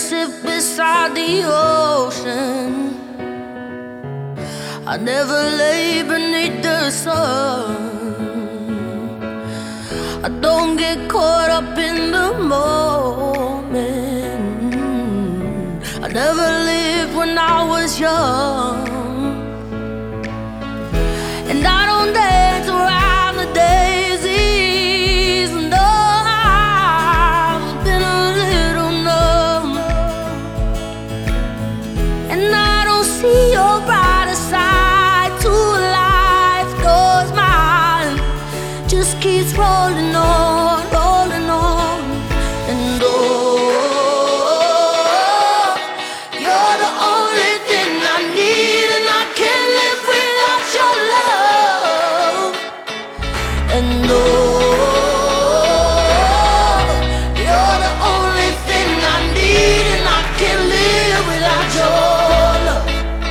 sit beside the ocean. I never lay beneath the sun. I don't get caught up in the moment. I never lived when I was young. And I don't dance around the daisies. No, I've been a little numb. And I don't see your brighter side to life, 'cause mine just keeps rolling on, rolling on. And oh, you're the only thing I need, and I can't live without your love. And oh, you're the only thing I need, and I can't live without your love.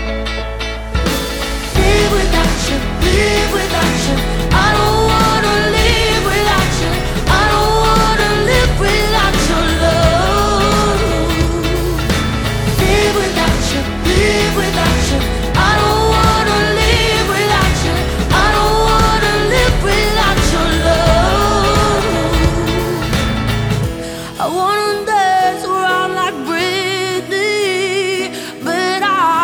Live without you, live without you. I don't wanna live without you. I don't wanna live without your love. Live without you, live without you. I don't wanna live without you. I don't wanna live without your love. I wanna dance around like Britney, but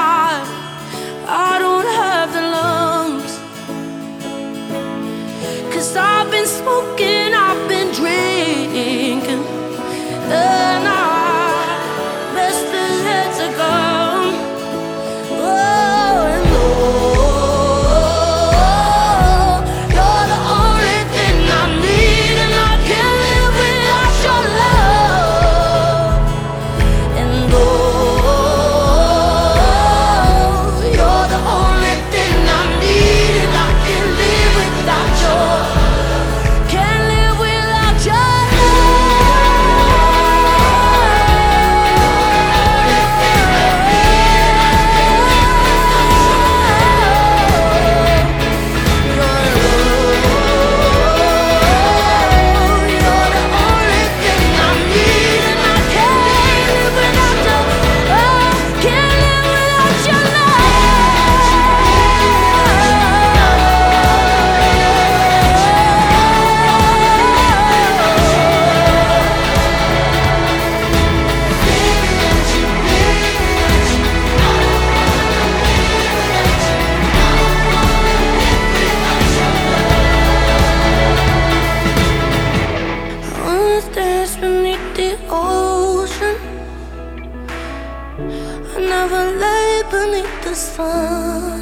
I don't have the lungs. 'Cause I've been smoking, I've been drinking, and I best is yet to come. Oh, and oh, you're the only thing I need, and I can't live without your love. And oh, you're the only thing I need, and I can't live without your love. Can't live without your dance beneath the ocean. I never lay beneath the sun.